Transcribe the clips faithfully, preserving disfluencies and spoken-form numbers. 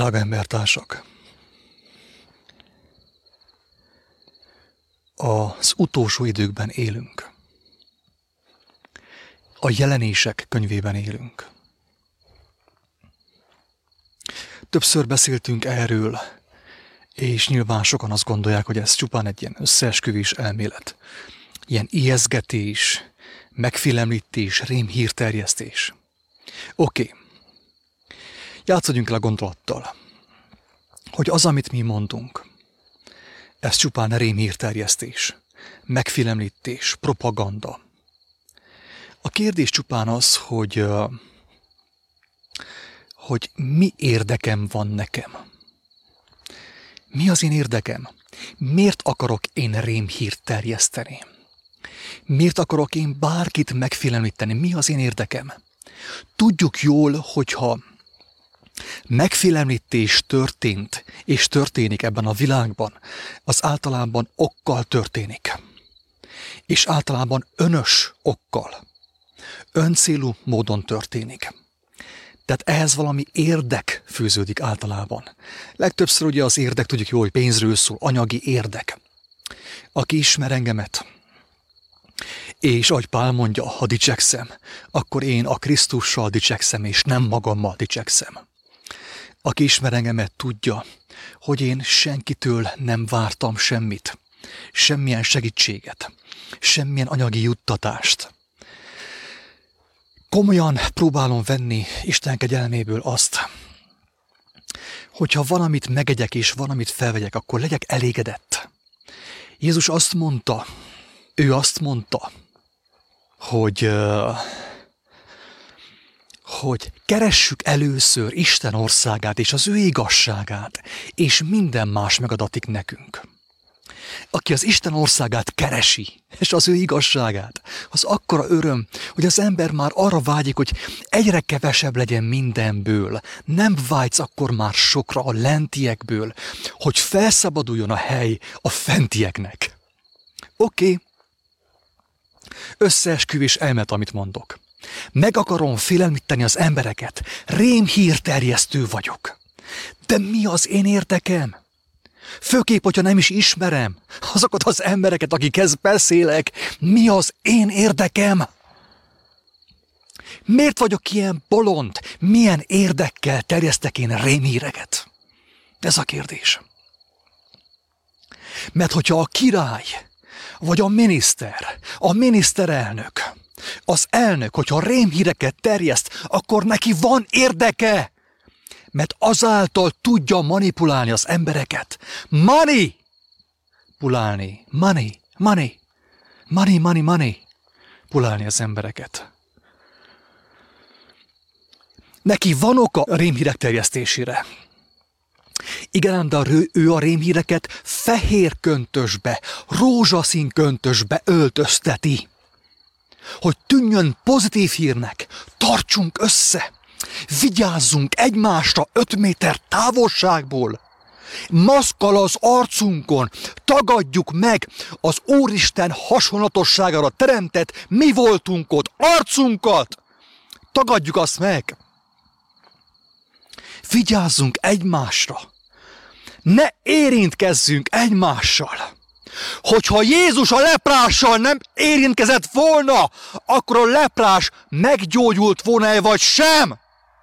Drága embertársak! Az utolsó időkben élünk. A jelenések könyvében élünk. Többször beszéltünk erről, és nyilván sokan azt gondolják, hogy ez csupán egy ilyen összeesküvés elmélet. Ilyen ijesztgetés, megfélemlítés, rémhírterjesztés. Oké. Okay. Játszodjunk el a gondolattal, hogy az, amit mi mondunk, ez csupán rémhírterjesztés, megfélemlítés, propaganda. A kérdés csupán az, hogy, hogy mi érdekem van nekem. Mi az én érdekem? Miért akarok én rémhírt terjeszteni? Miért akarok én bárkit megfélemlíteni? Mi az én érdekem? Tudjuk jól, hogyha megfélemlítés történt, és történik ebben a világban, az általában okkal történik. És általában önös okkal. Öncélú módon történik. Tehát ehhez valami érdek fűződik általában. Legtöbbször ugye az érdek, tudjuk jól, hogy pénzről szól, anyagi érdek. Aki ismer engemet, és ahogy Pál mondja, ha dicsekszem, akkor én a Krisztussal dicsekszem, és nem magammal dicsekszem. Aki ismer engemet, tudja, hogy én senkitől nem vártam semmit, semmilyen segítséget, semmilyen anyagi juttatást. Komolyan próbálom venni Isten kegyelméből azt, hogyha valamit megegyek és valamit felvegyek, akkor legyek elégedett. Jézus azt mondta, ő azt mondta, hogy, hogy keressük először Isten országát és az ő igazságát, és minden más megadatik nekünk. Aki az Isten országát keresi, és az ő igazságát, az akkora öröm, hogy az ember már arra vágyik, hogy egyre kevesebb legyen mindenből. Nem vágysz akkor már sokra a lentiekből, hogy felszabaduljon a hely a fentieknek. Oké. Okay. Összeesküvés elmélet, amit mondok. Meg akarom félemlíteni az embereket. Rémhírterjesztő vagyok. De mi az én érdekem? Főképp, hogyha nem is ismerem azokat az embereket, akikhez beszélek, mi az én érdekem? Miért vagyok ilyen bolond? Milyen érdekkel terjesztek én rémhíreket? Ez a kérdés. Mert hogyha a király, vagy a miniszter, a miniszterelnök, az elnök, hogyha rémhíreket terjeszt, akkor neki van érdeke. Mert azáltal tudja manipulálni az embereket. Money! Pulálni. Money. Money. Money, money, money. Pulálni az embereket. Neki van oka a rémhírek terjesztésére. Igen, de ő a rémhíreket fehér köntösbe, rózsaszín köntösbe öltözteti. Hogy tűnjön pozitív hírnek. Tartsunk össze. Vigyázzunk egymásra öt méter távolságból. Maszkkal az arcunkon tagadjuk meg az Úristen hasonlatosságára teremtett mi voltunkot, arcunkat. Tagadjuk azt meg. Vigyázzunk egymásra. Ne érintkezzünk egymással. Hogyha Jézus a leprással nem érintkezett volna, akkor a leprás meggyógyult volna-e vagy sem?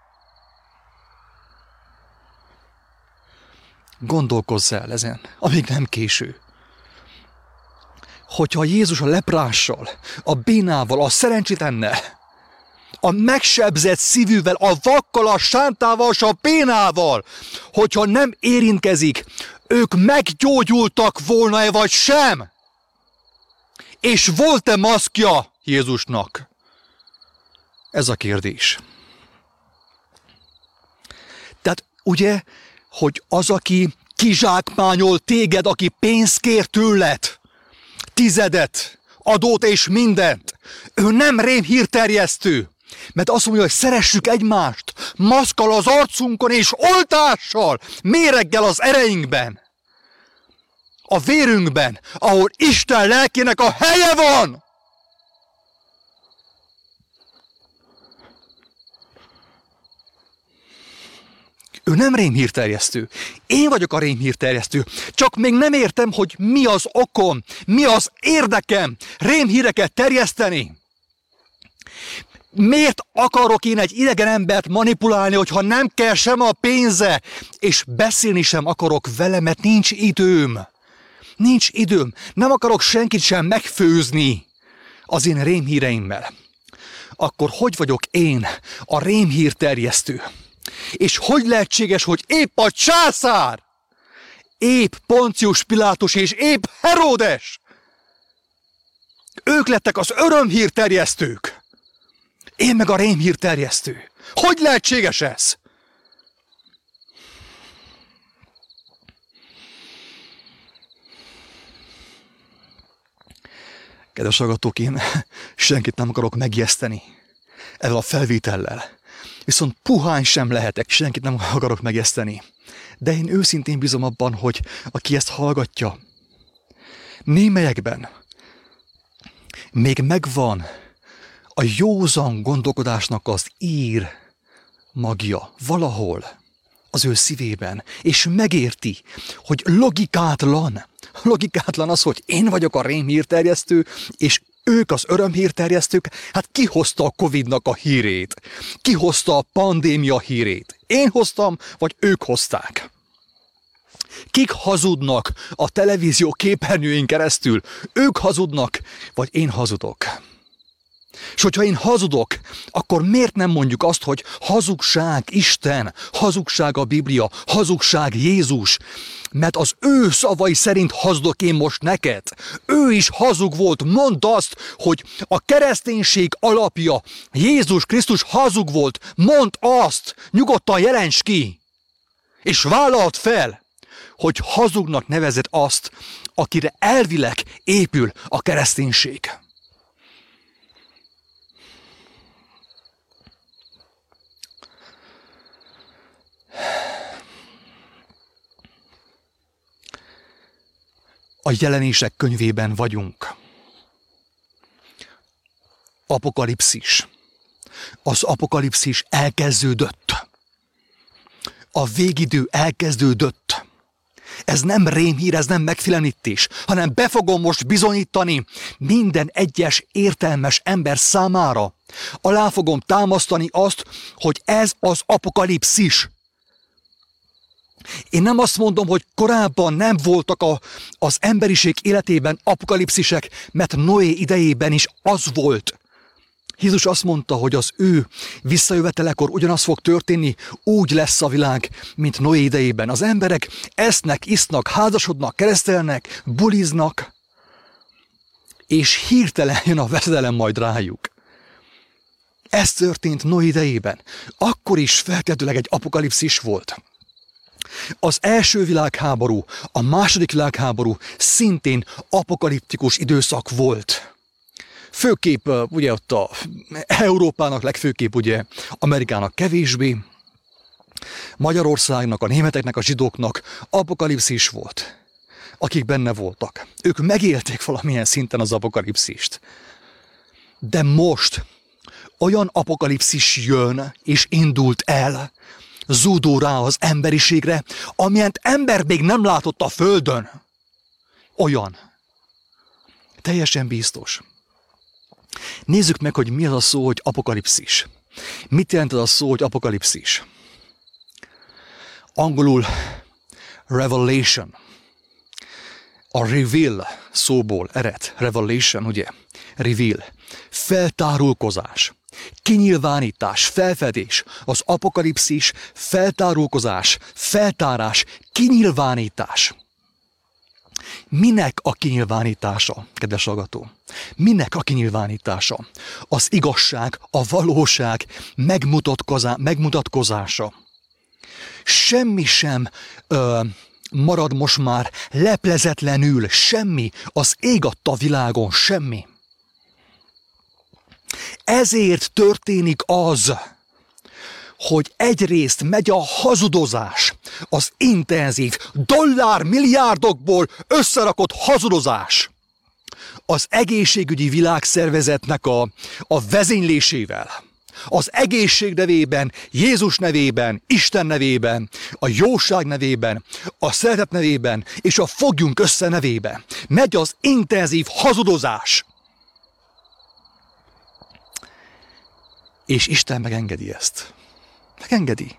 Gondolkozz el ezen, amíg nem késő. Hogyha Jézus a leprással, a bénával, a szerencsétlennel, a megsebzett szívűvel, a vakkal, a sántával, és a bénával, hogyha nem érintkezik, ők meggyógyultak volna-e vagy sem? És volt-e maszkja Jézusnak? Ez a kérdés. Tehát ugye, hogy az, aki kizsákmányol téged, aki pénzt kér tőled, tizedet, adót és mindent, ő nem rémhírterjesztő. Mert azt mondja, hogy szeressük egymást, maszkkal az arcunkon és oltással, méreggel az ereinkben, a vérünkben, ahol Isten lelkének a helye van. Ő nem rémhírterjesztő. Én vagyok a rémhírterjesztő. Csak még nem értem, hogy mi az okom, mi az érdekem rémhíreket terjeszteni. Miért akarok én egy idegen embert manipulálni, hogyha nem kell sem a pénze, és beszélni sem akarok vele, mert nincs időm. Nincs időm. Nem akarok senkit sem megfőzni az én rémhíreimmel. Akkor hogy vagyok én a rémhírterjesztő? És hogy lehetséges, hogy épp a császár, épp Poncius Pilátus és épp Heródes, ők lettek az örömhírterjesztők, én meg a rémhírterjesztő. Hogy lehetséges ez? Kedves hallgatók, én senkit nem akarok megijeszteni ezzel a felvétellel. Viszont puhány sem lehetek, senkit nem akarok megijeszteni. De én őszintén bízom abban, hogy aki ezt hallgatja, némelyekben még megvan a józan gondolkodásnak az ír magja valahol az ő szívében, és megérti, hogy logikátlan, logikátlan az, hogy én vagyok a rémhírterjesztő, és ők az örömhírterjesztők. Hát ki hozta a Covidnak a hírét? Ki hozta a pandémia hírét? Én hoztam, vagy ők hozták? Kik hazudnak a televízió képernyőin keresztül? Ők hazudnak, vagy én hazudok? És hogyha én hazudok, akkor miért nem mondjuk azt, hogy hazugság Isten, hazugság a Biblia, hazugság Jézus? Mert az ő szavai szerint hazudok én most neked. Ő is hazug volt. Mondd azt, hogy a kereszténység alapja, Jézus Krisztus hazug volt. Mondd azt, nyugodtan jelents ki. És vállald fel, hogy hazugnak nevezed azt, akire elvileg épül a kereszténység. A jelenések könyvében vagyunk. Apokalipszis. Az apokalipszis elkezdődött. A végidő elkezdődött. Ez nem rémhír, ez nem megfélemlítés, hanem be fogom most bizonyítani minden egyes értelmes ember számára. Alá fogom támasztani azt, hogy ez az apokalipszis. Én nem azt mondom, hogy korábban nem voltak a, az emberiség életében apokalipszisek, mert Noé idejében is az volt. Jézus azt mondta, hogy az ő visszajövetelekor ugyanaz fog történni, úgy lesz a világ, mint Noé idejében. Az emberek esznek, isznak, házasodnak, keresztelnek, buliznak, és hirtelen jön a veszedelem majd rájuk. Ez történt Noé idejében. Akkor is feltétlenül egy apokalipszis volt. Az első világháború, a második világháború szintén apokaliptikus időszak volt. Főképp ugye ott a Európának, legfőképp ugye Amerikának kevésbé, Magyarországnak, a németeknek, a zsidóknak apokalipszis volt, akik benne voltak. Ők megélték valamilyen szinten az apokalipszist. De most olyan apokalipszis jön és indult el, zúdul rá az emberiségre, amilyent ember még nem látott a földön. Olyan. Teljesen biztos. Nézzük meg, hogy mi az a szó, hogy apokalipszis. Mit jelent az a szó, hogy apokalipszis? Angolul revelation. A reveal szóból ered. Revelation, ugye? Reveal. Feltárulkozás. Kinyilvánítás, felfedés, az apokalipszis, feltárulkozás, feltárás, kinyilvánítás. Minek a kinyilvánítása, kedves hallgató? Minek a kinyilvánítása? Az igazság, a valóság megmutatkozása. Semmi sem ö, marad most már leplezetlenül, semmi, az ég adta világon, semmi. Ezért történik az, hogy egyrészt megy a hazudozás, az intenzív, dollármilliárdokból összerakott hazudozás az egészségügyi világszervezetnek a, a vezénylésével, az egészség nevében, Jézus nevében, Isten nevében, a jóság nevében, a szeretet nevében, és a fogjunk össze nevében. Megy az intenzív hazudozás. És Isten megengedi ezt. Megengedi.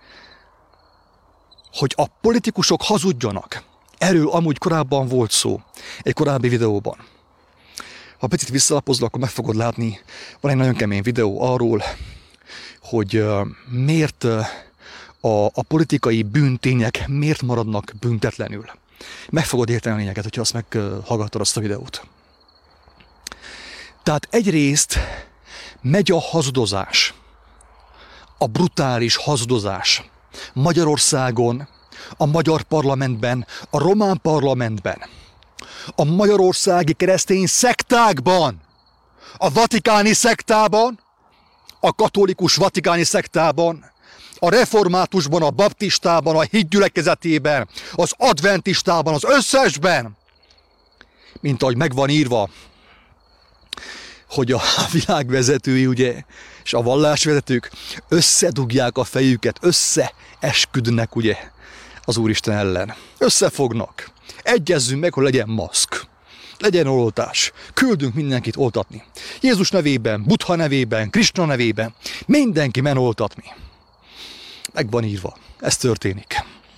Hogy a politikusok hazudjanak. Erről amúgy korábban volt szó, egy korábbi videóban. Ha picit visszalapozol, akkor meg fogod látni, van egy nagyon kemény videó arról, hogy uh, miért uh, a, a politikai bűntények miért maradnak büntetlenül. Meg fogod érteni a lényeget, hogyha azt meghallgattad azt a videót. Tehát egyrészt megy a hazudozás, a brutális hazudozás Magyarországon, a magyar parlamentben, a román parlamentben, a magyarországi keresztény szektákban, a vatikáni szektában, a katolikus vatikáni szektában, a reformátusban, a baptistában, a hitgyülekezetében, az adventistában, az összesben, mint ahogy megvan írva, hogy a világvezetői, ugye, és a vallásvezetők összedugják a fejüket, összeesküdnek, ugye, az Úristen ellen. Összefognak. Egyezzünk meg, hogy legyen maszk. Legyen oltás. Küldünk mindenkit oltatni. Jézus nevében, Buddha nevében, Krisna nevében. Mindenki men oltatni. Meg van írva. Ez történik.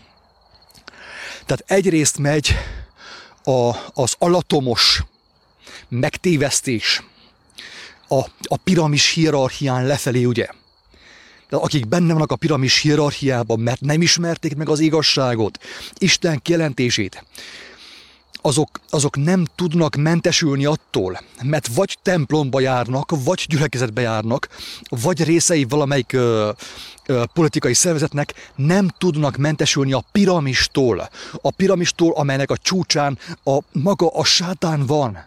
Tehát egyrészt megy a, az alatomos megtévesztés a, a piramis hierarchián lefelé, ugye? De akik benne vannak a piramis hierarchiában, mert nem ismerték meg az igazságot, Isten kijelentését, azok, azok nem tudnak mentesülni attól, mert vagy templomba járnak, vagy gyülekezetbe járnak, vagy részei valamelyik ö, ö, politikai szervezetnek, nem tudnak mentesülni a piramistól. A piramistól, amelynek a csúcsán a maga a sátán van.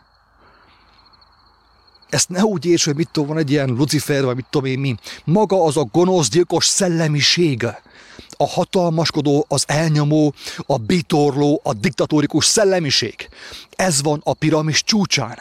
Ezt ne úgy érts, hogy mit tudom, van egy ilyen Lucifer, vagy mit tudom én mi. Maga az a gonosz, gyilkos szellemiség, a hatalmaskodó, az elnyomó, a bitorló, a diktatórikus szellemiség. Ez van a piramis csúcsán.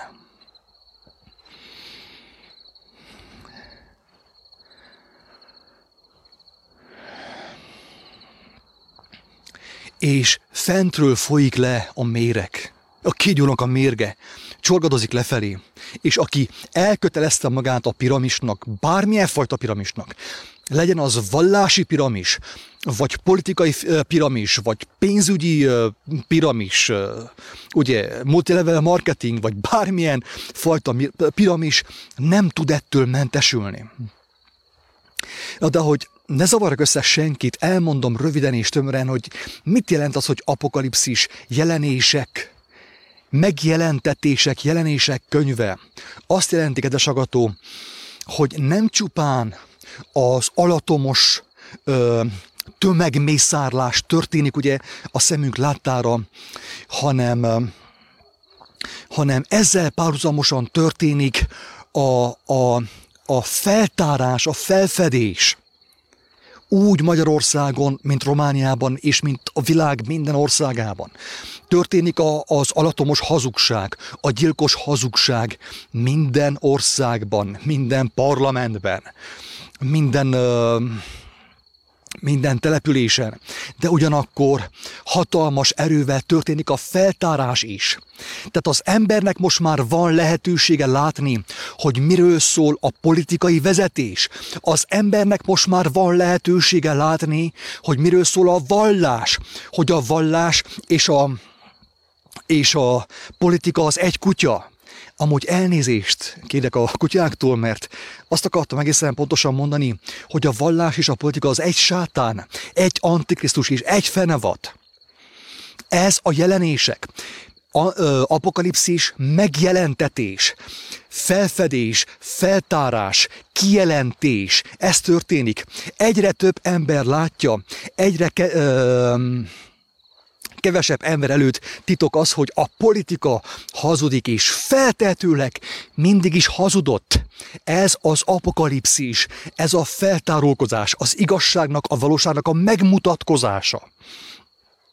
És fentről folyik le a méreg. A kígyónak a mérge csorgadozik lefelé, és aki elkötelezte magát a piramisnak, bármilyen fajta piramisnak, legyen az vallási piramis, vagy politikai piramis, vagy pénzügyi piramis, ugye multilevel marketing, vagy bármilyen fajta piramis, nem tud ettől mentesülni. De hogy ne zavarok össze senkit, elmondom röviden és tömören, hogy mit jelent az, hogy apokalipszis, jelenések, megjelentetések, jelenések könyve. Azt jelenti, kedves hallgató, hogy nem csupán az alatomos ö, tömegmészárlás történik ugye a szemünk láttára, hanem, ö, hanem ezzel párhuzamosan történik a, a, a feltárás, a felfedés. Úgy Magyarországon, mint Romániában, és mint a világ minden országában. Történik a, az alatomos hazugság, a gyilkos hazugság minden országban, minden parlamentben, minden, uh, minden településen. De ugyanakkor hatalmas erővel történik a feltárás is. Tehát az embernek most már van lehetősége látni, hogy miről szól a politikai vezetés. Az embernek most már van lehetősége látni, hogy miről szól a vallás. Hogy a vallás és a, és a politika az egy kutya. Amúgy elnézést kérek a kutyáktól, mert azt akartam egészen pontosan mondani, hogy a vallás és a politika az egy sátán, egy antikrisztus és egy fenevad. Ez a jelenések. A, ö, apokalipszis, megjelentetés, felfedés, feltárás, kijelentés, ez történik. Egyre több ember látja, egyre ke, ö, kevesebb ember előtt titok az, hogy a politika hazudik, és feltehetőleg mindig is hazudott. Ez az apokalipszis, ez a feltárulkozás, az igazságnak, a valóságnak a megmutatkozása.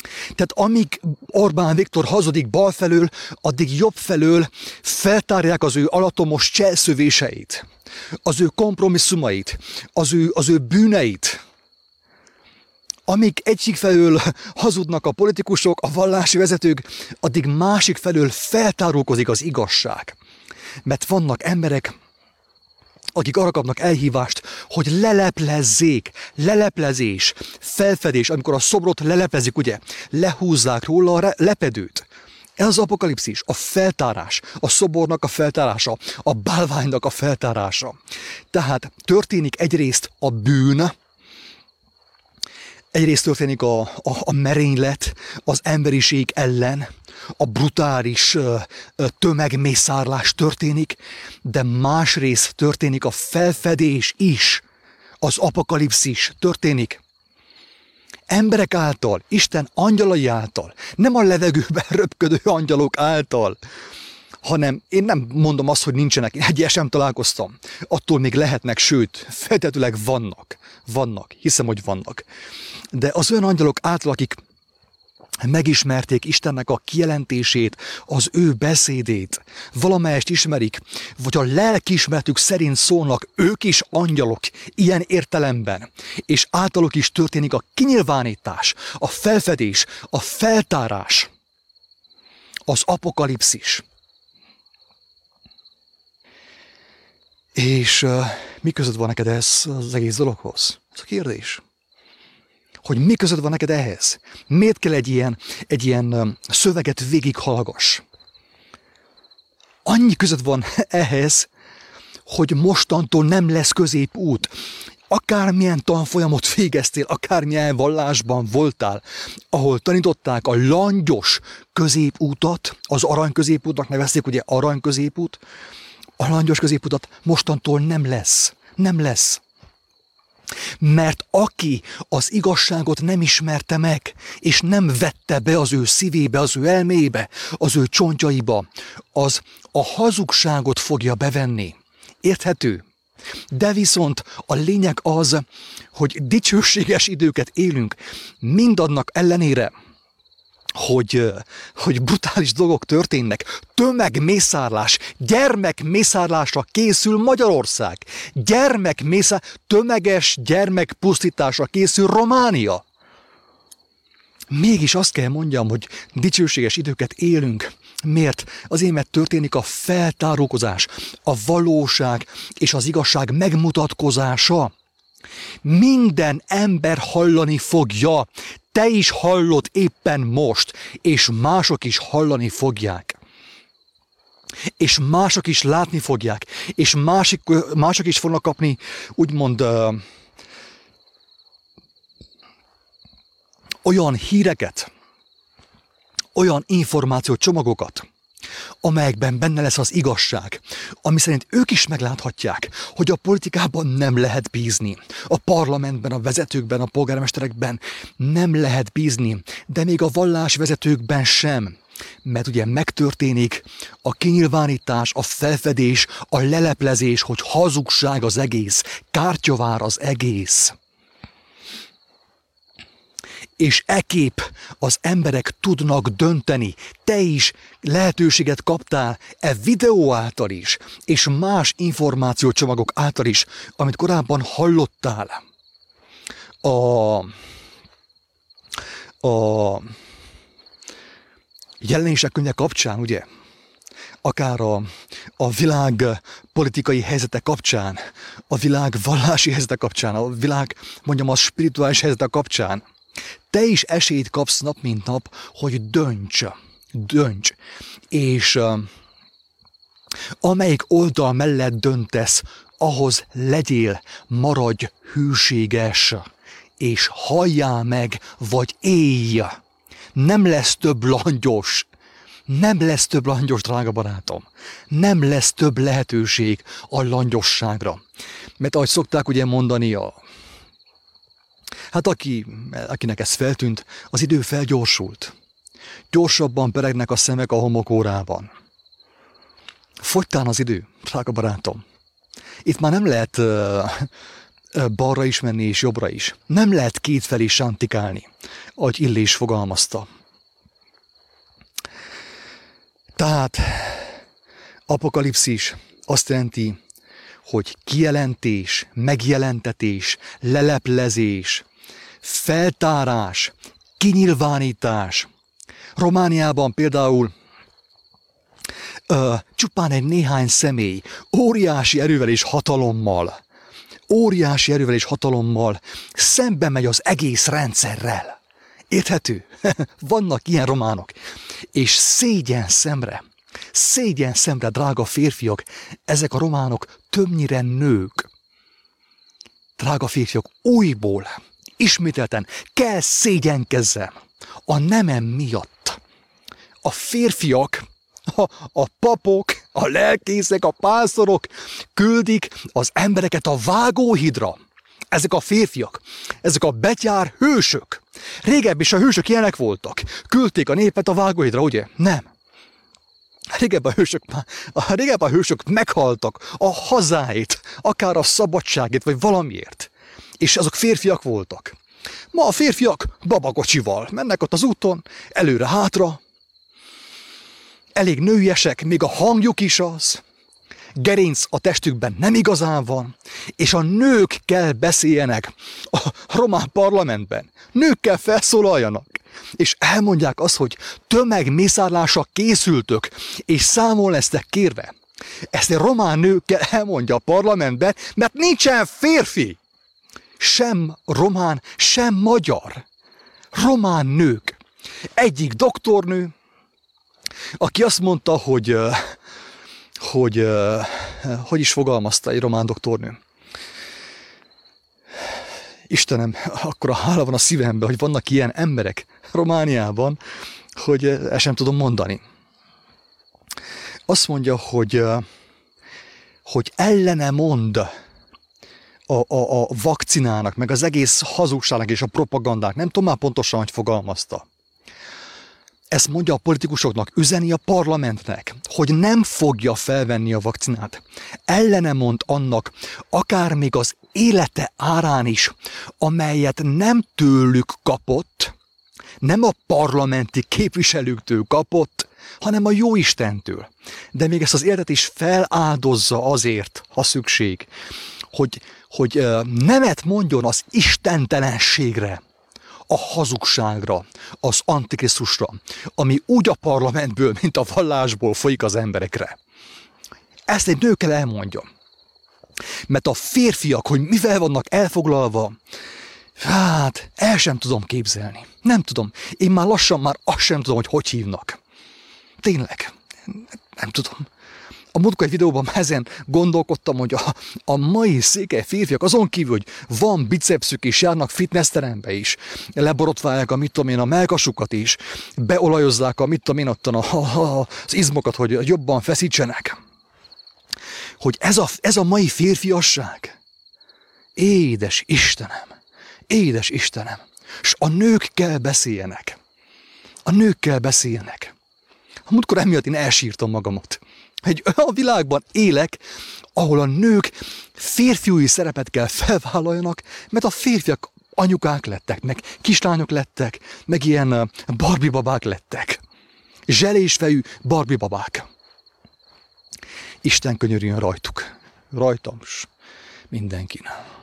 Tehát amíg Orbán Viktor hazudik bal felől, addig jobb felől feltárják az ő alatomos cselszövéseit, az ő kompromisszumait, az ő, az ő bűneit. Amíg egyik felől hazudnak a politikusok, a vallási vezetők, addig másik felől feltárulkozik az igazság. Mert vannak emberek, akik arra kapnak elhívást, hogy leleplezzék, leleplezés, felfedés, amikor a szobrot leleplezik, ugye, lehúzzák róla a lepedőt. Ez az apokalipszis, a feltárás, a szobornak a feltárása, a bálványnak a feltárása. Tehát történik egyrészt a bűn, egyrészt történik a, a, a merénylet az emberiség ellen, a brutális ö, ö, tömegmészárlás történik, de másrészt történik a felfedés is, az apokalipszis történik. Emberek által, Isten angyalai által, nem a levegőben röpködő angyalok által, hanem én nem mondom azt, hogy nincsenek, én egyes sem találkoztam. Attól még lehetnek, sőt, feltetőleg vannak. Vannak, hiszem, hogy vannak. De az olyan angyalok által, akik megismerték Istennek a kijelentését, az ő beszédét, valamelyest ismerik, vagy a lelkiismeretük szerint szólnak, ők is angyalok ilyen értelemben, és általuk is történik a kinyilvánítás, a felfedés, a feltárás, az apokalipszis. És uh, mi között van neked ez az egész dologhoz? Ez a kérdés. Hogy mi között van neked ehhez? Miért kell egy ilyen, egy ilyen um, szöveget végighallgass? Annyi között van ehhez, hogy mostantól nem lesz középút. Akármilyen tanfolyamot végeztél, akármilyen vallásban voltál, ahol tanították a langyos középútat, az arany középútnak nevezték, ugye arany középút, a langyos középutat mostantól nem lesz. Nem lesz. Mert aki az igazságot nem ismerte meg, és nem vette be az ő szívébe, az ő elmébe, az ő csontjaiba, az a hazugságot fogja bevenni. Érthető? De viszont a lényeg az, hogy dicsőséges időket élünk, mindannak ellenére, Hogy, hogy brutális dolgok történnek, tömegmészárlás, gyermekmészárlásra készül Magyarország, gyermekmészár, tömeges gyermekpusztításra készül Románia. Mégis azt kell mondjam, hogy dicsőséges időket élünk. Miért? Azért, mert történik a feltárulkozás, a valóság és az igazság megmutatkozása. Minden ember hallani fogja. Te is hallod éppen most, és mások is hallani fogják. És mások is látni fogják, és másik, mások is fognak kapni, úgymond uh, olyan híreket, olyan információcsomagokat, amelyekben benne lesz az igazság, ami szerint ők is megláthatják, hogy a politikában nem lehet bízni, a parlamentben, a vezetőkben, a polgármesterekben nem lehet bízni, de még a vallásvezetőkben sem, mert ugye megtörténik a kinyilvánítás, a felfedés, a leleplezés, hogy hazugság az egész, kártyavár az egész. És ekképp az emberek tudnak dönteni. Te is lehetőséget kaptál e videó által is, és más információcsomagok által is, amit korábban hallottál. A, a Jelenések könyve kapcsán, ugye, akár a, a világ politikai helyzete kapcsán, a világ vallási helyzete kapcsán, a világ, mondjam, a spirituális helyzete kapcsán, te is esélyt kapsz nap mint nap, hogy dönts, dönts, és uh, amelyik oldal mellett döntesz, ahhoz legyél, maradj hűséges, és halljál meg, vagy élj. Nem lesz több langyos, nem lesz több langyos, drága barátom, nem lesz több lehetőség a langyosságra. Mert ahogy szokták ugye mondani a Hát aki, akinek ez feltűnt, az idő felgyorsult. Gyorsabban peregnek a szemek a homokórában. Fogytán az idő, drága barátom. Itt már nem lehet uh, balra is menni és jobbra is. Nem lehet kétfelé sántikálni, ahogy Illés fogalmazta. Tehát apokalipszis azt jelenti, hogy kijelentés, megjelentetés, leleplezés, feltárás, kinyilvánítás. Romániában például ö, csupán egy néhány személy óriási erővel és hatalommal, óriási erővel és hatalommal szembe megy az egész rendszerrel. Érthető? Vannak ilyen románok. És szégyen szemre, szégyen szemre, drága férfiak, ezek a románok többnyire nők. Drága férfiak, újból, ismételten kell szégyenkezzem a nemem miatt. A férfiak, a, a papok, a lelkészek, a pásztorok küldik az embereket a vágóhidra. Ezek a férfiak, ezek a betyár hősök. Régebb is a hősök ilyenek voltak. Küldték a népet a vágóhidra, ugye? Nem. Régebben a hősök, régebben a hősök meghaltak a hazáit, akár a szabadságét, vagy valamiért. És azok férfiak voltak. Ma a férfiak babakocsival mennek ott az úton, előre-hátra. Elég nőiesek, még a hangjuk is az. Gerinc a testükben nem igazán van, és a nők kell beszéljenek a román parlamentben. Nők kell felszólaljanak, és elmondják azt, hogy tömegmészárlásra készültök, és számon lesztek kérve. Ezt egy román nő kell elmondja a parlamentben, mert nincsen férfi. Sem román, sem magyar. Román nők. Egyik doktornő, aki azt mondta, hogy... hogy, uh, hogy is fogalmazta egy román doktornő. Istenem, akkora hála van a szívemben, hogy vannak ilyen emberek Romániában, hogy ezt sem tudom mondani. Azt mondja, hogy, uh, hogy ellene mond a, a, a vakcinának, meg az egész hazugságnak és a propagandának. Nem tudom már pontosan, hogy fogalmazta. Ezt mondja a politikusoknak, üzeni a parlamentnek, hogy nem fogja felvenni a vakcinát. Ellene mond annak, akár még az élete árán is, amelyet nem tőlük kapott, nem a parlamenti képviselőktől kapott, hanem a Jóistentől. De még ezt az életet is feláldozza azért, ha szükség, hogy, hogy nemet mondjon az istentelenségre, a hazugságra, az antikrisztusra, ami úgy a parlamentből, mint a vallásból folyik az emberekre. Ezt egy nő kell elmondja. Mert a férfiak, hogy mivel vannak elfoglalva, hát el sem tudom képzelni. Nem tudom. Én már lassan már azt sem tudom, hogy hogy hívnak. Tényleg. Nem tudom. A múltkor egy videóban ezen gondolkodtam, hogy a, a mai székely férfiak azon kívül, hogy van bicepszük és járnak fitnessterembe is, leborotválják a mit tudom én, a mellkasukat is, beolajozzák a mit tudom én ottan a, a, az izmokat, hogy jobban feszítsenek. Hogy ez a, ez a mai férfiasság. Édes Istenem, édes Istenem. És a nők kell beszéljenek. A nők kell beszéljenek. A múltkor emiatt én elsírtam magamat. Egy olyan világban élek, ahol a nők férfiúi szerepet kell felvállaljanak, mert a férfiak anyukák lettek, meg kislányok lettek, meg ilyen Barbie babák lettek. Zselésfejű Barbie babák. Isten könyörüljön rajtuk. Rajtam is. Mindenkin.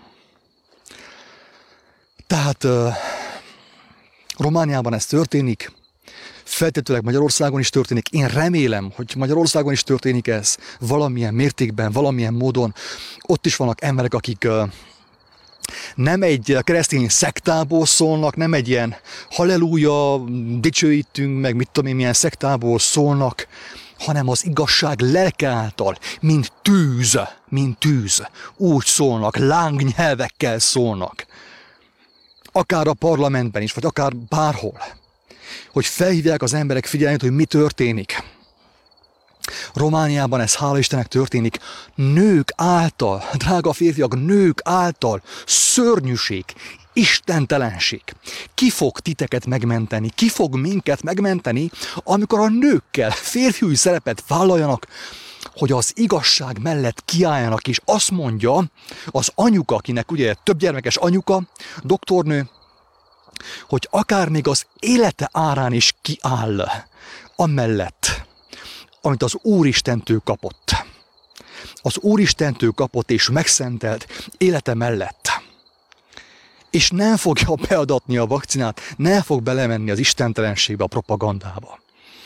Tehát uh, Romániában ez történik, feltétlenül Magyarországon is történik. Én remélem, hogy Magyarországon is történik ez valamilyen mértékben, valamilyen módon. Ott is vannak emberek, akik uh, nem egy keresztény szektából szólnak, nem egy ilyen halleluja, dicsőítünk, meg mit tudom én, milyen szektából szólnak, hanem az igazság lelke által, mint tűz, mint tűz. Úgy szólnak, lángnyelvekkel szólnak. Akár a parlamentben is, vagy akár bárhol. Hogy felhívják az emberek figyelmét, hogy mi történik. Romániában ez hála Istennek történik. Nők által, drága férfiak, nők által szörnyűség, istentelenség. Ki fog titeket megmenteni? Ki fog minket megmenteni, amikor a nőkkel férfiúi szerepet vállaljanak hogy az igazság mellett kiálljanak, és azt mondja az anyuka, akinek ugye több gyermekes anyuka, doktornő, hogy akár még az élete árán is kiáll amellett, amit az Úristentől kapott. Az Úristentől kapott és megszentelt élete mellett. És nem fogja beadatni a vakcinát, nem fog belemenni az istentelenségbe, a propagandába.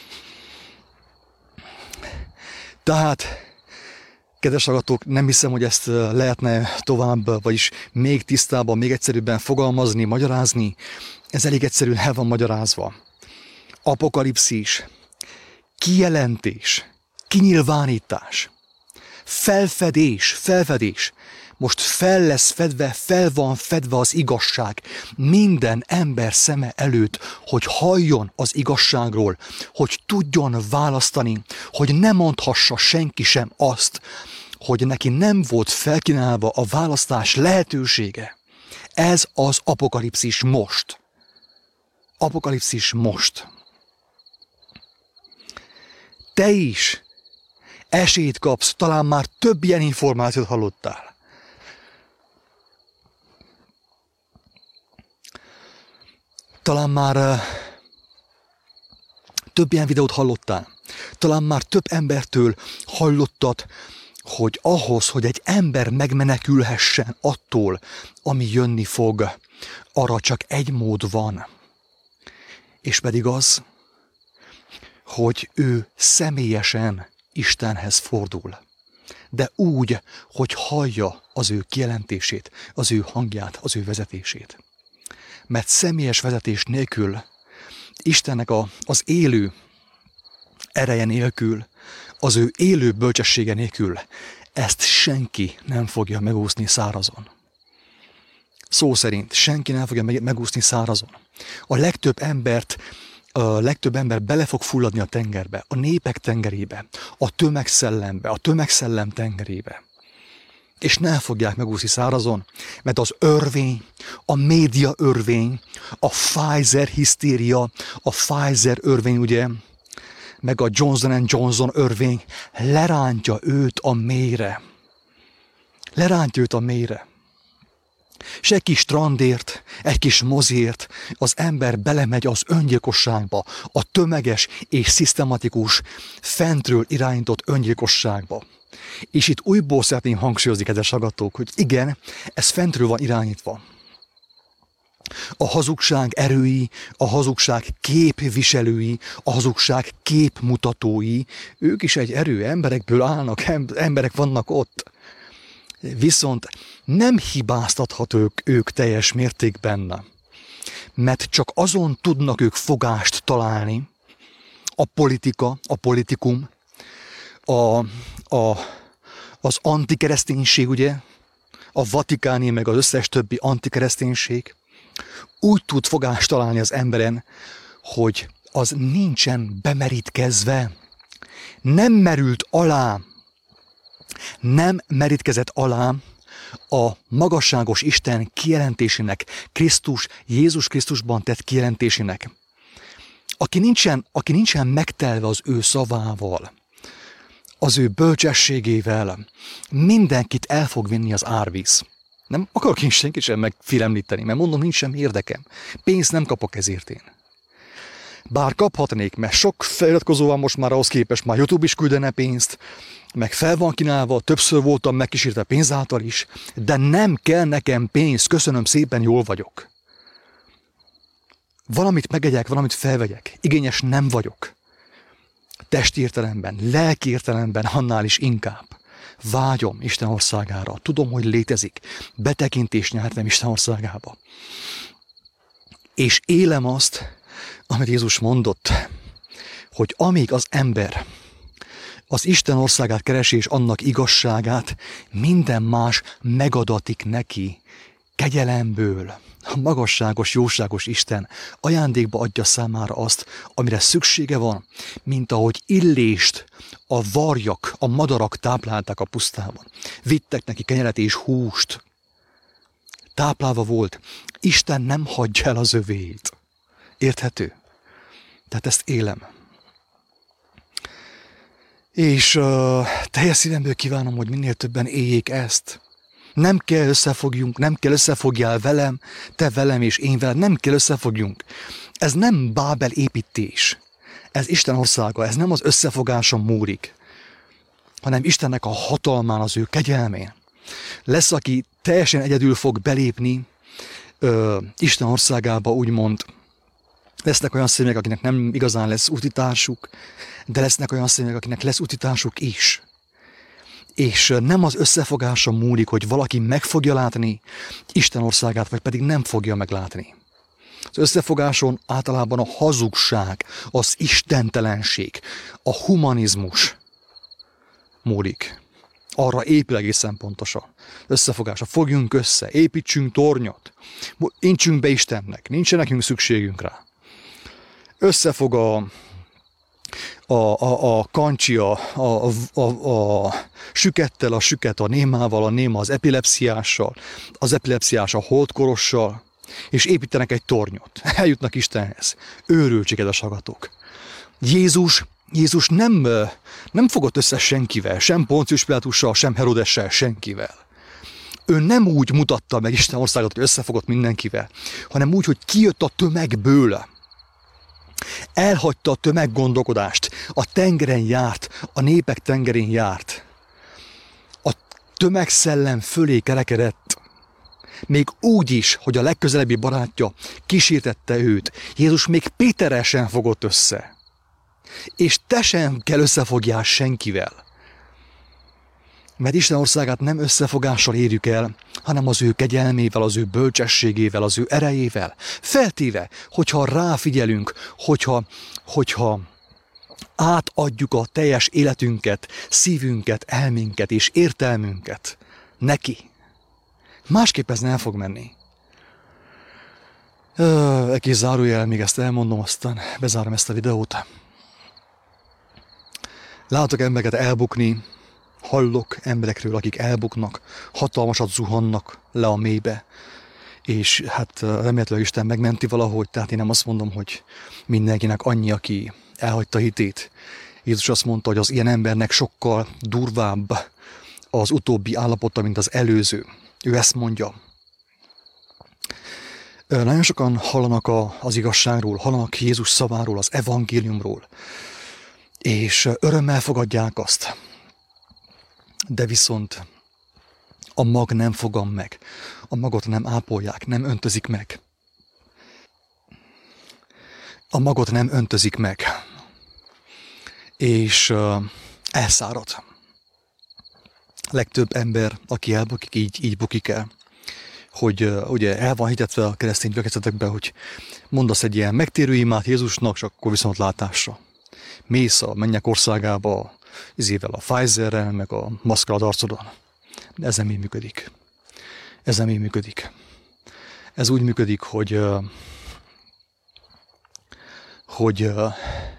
Tehát, kedves hallgatók, nem hiszem, hogy ezt lehetne tovább, vagyis még tisztábban, még egyszerűbben fogalmazni, magyarázni. Ez elég egyszerűen el van magyarázva. Apokalipszis, kijelentés, kinyilvánítás, felfedés, felfedés. Most fel lesz fedve, fel van fedve az igazság minden ember szeme előtt, hogy halljon az igazságról, hogy tudjon választani, hogy ne mondhassa senki sem azt, hogy neki nem volt felkínálva a választás lehetősége. Ez az apokalipszis most. Apokalipszis most. Te is esélyt kapsz, talán már több ilyen információt hallottál. Talán már uh, több ilyen videót hallottál. Talán már több embertől hallottad, hogy ahhoz, hogy egy ember megmenekülhessen attól, ami jönni fog, arra csak egy mód van. És pedig az, hogy ő személyesen Istenhez fordul. De úgy, hogy hallja az ő kijelentését, az ő hangját, az ő vezetését. Mert személyes vezetés nélkül, Istennek a, az élő ereje nélkül, az ő élő bölcsessége nélkül, ezt senki nem fogja megúszni szárazon. Szó szerint senki nem fogja megúszni szárazon. A legtöbb embert, a legtöbb ember bele fog fulladni a tengerbe, a népek tengerébe, a tömegszellembe, a tömegszellem tengerébe. És nem fogják megúszni szárazon, mert az örvény, a média örvény, a Pfizer hisztéria, a Pfizer örvény, ugye, meg a Johnson and Johnson örvény lerántja őt a mélyre. Lerántja őt a mélyre. És egy kis strandért, egy kis moziért az ember belemegy az öngyilkosságba, a tömeges és szisztematikus, fentről irányított öngyilkosságba. És itt újból szeretném hangsúlyozni, kedves hallgatók, hogy igen, ez fentről van irányítva. A hazugság erői, a hazugság képviselői, a hazugság képmutatói, ők is egy erő, emberekből állnak, emberek vannak ott. Viszont nem hibáztathatók ők teljes mértékben, mert csak azon tudnak ők fogást találni, a politika, a politikum, a, a, az antikereszténység, ugye, a vatikáni, meg az összes többi antikereszténység, úgy tud fogást találni az emberen, hogy az nincsen bemerítkezve, nem merült alá, nem merítkezett alá a magasságos Isten kijelentésének, Krisztus, Jézus Krisztusban tett kijelentésének. Aki nincsen, aki nincsen megtelve az ő szavával, az ő bölcsességével, mindenkit el fog vinni az árvíz. Nem akarok én senkit sem megfélemlíteni, mert mondom, nincs sem érdekem. Pénzt nem kapok ezért én. Bár kaphatnék, mert sok feliratkozó van most már ahhoz képest, már YouTube is küldene pénzt, meg fel van kínálva, többször voltam megkísérte pénz által is, de nem kell nekem pénz, köszönöm szépen, jól vagyok. Valamit megegyek, valamit felvegyek, igényes nem vagyok. Testi értelemben, lelki értelemben, annál is inkább. Vágyom Isten országára, tudom, hogy létezik, betekintést nyertem Isten országába. És élem azt, amit Jézus mondott, hogy amíg az ember az Isten országát keresi és annak igazságát, minden más megadatik neki kegyelemből. A magasságos, jóságos Isten ajándékba adja számára azt, amire szüksége van, mint ahogy Illést a varjak, a madarak táplálták a pusztában. Vittek neki kenyeret és húst. Táplálva volt. Isten nem hagyja el az övéit. Érthető? Tehát ezt élem. És uh, teljes szívemből kívánom, hogy minél többen éljék ezt. Nem kell összefogjunk, nem kell összefogjál velem, te velem és én veled, nem kell összefogjunk. Ez nem Bábel építés. Ez Isten országa, ez nem az összefogáson múlik, hanem Istennek a hatalmán, az ő kegyelmén. Lesz, aki teljesen egyedül fog belépni ö, Isten országába, úgymond. Lesznek olyan személyek, akinek nem igazán lesz utitársuk, de lesznek olyan személyek, akinek lesz utitársuk is. És nem az összefogáson múlik, hogy valaki meg fogja látni Isten országát, vagy pedig nem fogja meglátni. Az összefogáson általában a hazugság, az istentelenség, a humanizmus múlik. Arra épül egészen pontosan. Összefogásra. Fogjunk össze, építsünk tornyot, intsünk be Istennek, nincsen nekünk szükségünk rá. Összefog a, a, a, a kancsi a, a, a, a sükettel, a süket a némával, a néma az epilepsziással, az epilepsziás a holdkorossal, és építenek egy tornyot. Eljutnak Istenhez. Őrültség, ez a sagatok. Jézus, Jézus nem, nem fogott össze senkivel, sem Poncius Pilátussal, sem Herodessel, senkivel. Ő nem úgy mutatta meg Isten országot, hogy összefogott mindenkivel, hanem úgy, hogy kijött a tömegből. Elhagyta a tömeggondolkodást, a tengeren járt, a népek tengerén járt. A tömegszellem fölé kerekedett, még úgy is, hogy a legközelebbi barátja kísértette őt. Jézus még Péterrel sem fogott össze. És te sem kell összefogjál senkivel. Mert Isten országát nem összefogással érjük el, hanem az ő kegyelmével, az ő bölcsességével, az ő erejével. Feltéve, hogyha ráfigyelünk, hogyha, hogyha átadjuk a teljes életünket, szívünket, elménket és értelmünket neki. Másképp ez nem fog menni. Ö, egy kis zárójel, még ezt elmondom, aztán bezárom ezt a videót. Látok embereket elbukni, hallok emberekről, akik elbuknak, hatalmasat zuhannak le a mélybe, és hát remélhetőleg Isten megmenti valahogy, tehát én nem azt mondom, hogy mindenkinek annyi, aki elhagyta hitét. Jézus azt mondta, hogy az ilyen embernek sokkal durvább az utóbbi állapota, mint az előző. Ő ezt mondja. Nagyon sokan hallanak az igazságról, hallanak Jézus szaváról, az evangéliumról, és örömmel fogadják azt. De viszont a mag nem fogam meg, a magot nem ápolják, nem öntözik meg. A magot nem öntözik meg, és elszárad. Legtöbb ember, aki elbukik, így, így bukik el. Hogy uh, ugye el van hitetve a keresztény gyülekezetekben, hogy mondasz egy ilyen megtérő imát Jézusnak, és akkor viszont látásra. Mész a mennyek országába, izével a Pfizerrel, meg a maszkkal az arcodon. De ez nem így működik. Ez nem így működik. Ez úgy működik, hogy uh, hogy uh,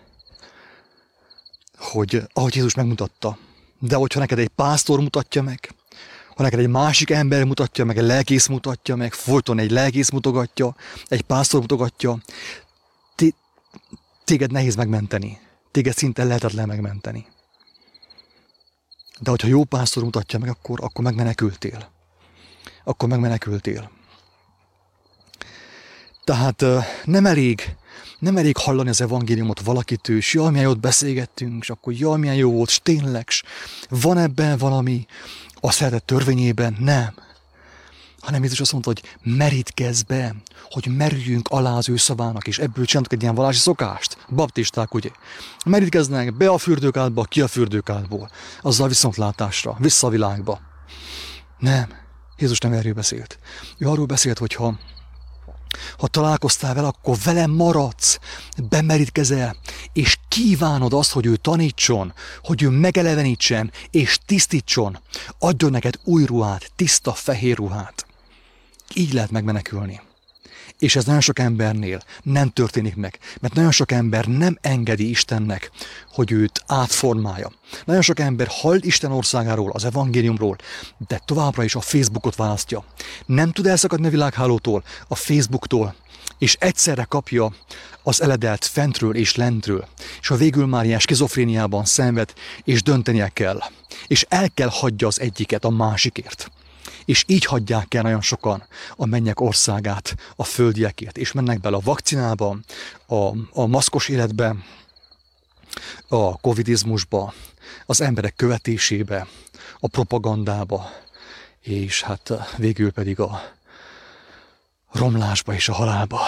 hogy ahogy Jézus megmutatta. De hogyha neked egy pásztor mutatja meg, ha neked egy másik ember mutatja meg, egy lelkész mutatja meg, folyton egy lelkész mutogatja, egy pásztor mutogatja, téged nehéz megmenteni. Téged szinte lehetetlen megmenteni. De hogyha jó pásztor mutatja meg, akkor, akkor megmenekültél. Akkor megmenekültél. Tehát nem elég, nem elég hallani az evangéliumot valakitől, és jaj, milyen jót beszélgettünk, és akkor jaj, milyen jó volt, és tényleg, van ebben valami a szeretet törvényében? Nem. Hanem Jézus azt mondta, hogy merítkezz be, hogy merüljünk alá az ő szavának, és ebből csináltak egy ilyen vallási szokást. Baptisták, ugye? Merítkeznek be a fürdőkádba, ki a fürdőkádból. Azzal viszontlátásra, vissza a világba. Nem. Jézus nem erről beszélt. Ő arról beszélt, hogy ha Ha találkoztál vele, akkor vele maradsz, bemerítkezel, és kívánod azt, hogy ő tanítson, hogy ő megelevenítsen, és tisztítson, adjon neked új ruhát, tiszta fehér ruhát. Így lehet megmenekülni. És ez nagyon sok embernél nem történik meg, mert nagyon sok ember nem engedi Istennek, hogy őt átformálja. Nagyon sok ember hall Isten országáról, az evangéliumról, de továbbra is a Facebookot választja. Nem tud elszakadni a világhálótól, a Facebooktól, és egyszerre kapja az eledelt fentről és lentről, és ha végül már ilyen skizofréniában szenved, és döntenie kell, és el kell hagyja az egyiket a másikért. És így hagyják el nagyon sokan a mennyek országát a földiekért, és mennek bele a vakcinába, a, a maszkos életbe, a covidizmusba, az emberek követésébe, a propagandába, és hát végül pedig a romlásba és a halálba.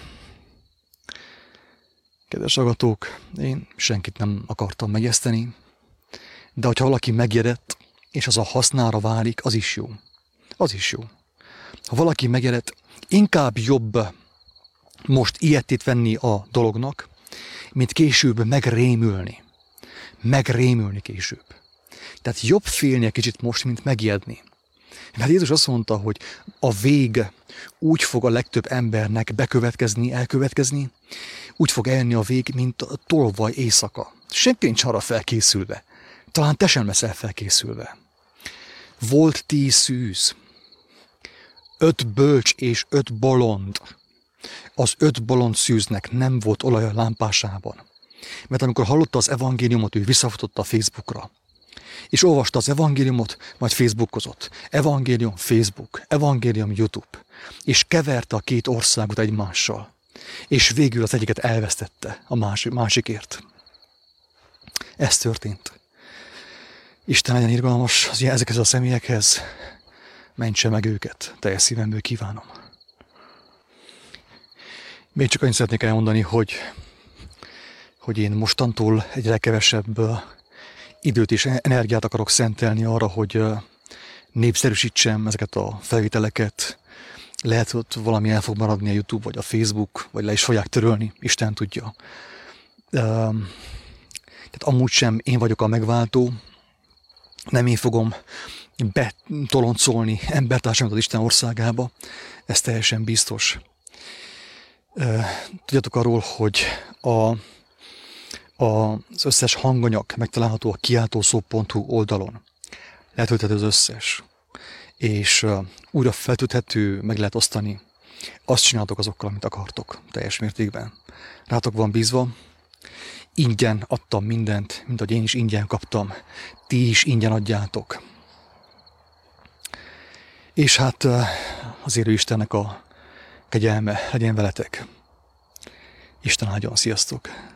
Kedves hallgatók, én senkit nem akartam megijeszteni, de hogyha valaki megijedt, és az a hasznára válik, az is jó. Az is jó. Ha valaki megijedt, inkább jobb most ilyettét venni a dolognak, mint később megrémülni. Megrémülni később. Tehát jobb félni egy kicsit most, mint megijedni. Mert Jézus azt mondta, hogy a vég úgy fog a legtöbb embernek bekövetkezni, elkövetkezni, úgy fog eljönni a vég, mint a tolvaj éjszaka. Senki nincs arra felkészülve. Talán te sem leszel felkészülve. Volt tíz szűz, öt bölcs és öt bolond. Az öt bolond szűznek nem volt olaj a lámpásában. Mert amikor hallotta az evangéliumot, ő visszafutott a Facebookra. És olvasta az evangéliumot, majd Facebookozott. Evangélium Facebook, evangélium YouTube. És keverte a két országot egymással. És végül az egyiket elvesztette a másik, másikért. Ez történt. Isten legyen irgalmas az ezekhez a személyekhez. Mentse meg őket, teljes szívemből kívánom. Még csak annyit szeretnék elmondani, hogy, hogy én mostantól egyre kevesebb időt és energiát akarok szentelni arra, hogy népszerűsítsem ezeket a felvételeket. Lehet, hogy valami el fog maradni a YouTube, vagy a Facebook, vagy le is fogják törölni, Isten tudja. Tehát amúgy sem én vagyok a megváltó, nem én fogom betoloncolni embertársamat az Isten országába, ez teljesen biztos. Tudjátok arról, hogy a, a, az összes hanganyag megtalálható a kiáltószó pont hu oldalon. Letölthető az összes. És újra feltölthető, meg lehet osztani. Azt csináltok azokkal, amit akartok, teljes mértékben. Rátok van bízva. Ingyen adtam mindent, mint ahogy én is ingyen kaptam. Ti is ingyen adjátok. És hát az élő Istennek a kegyelme legyen veletek. Isten áldjon, sziasztok!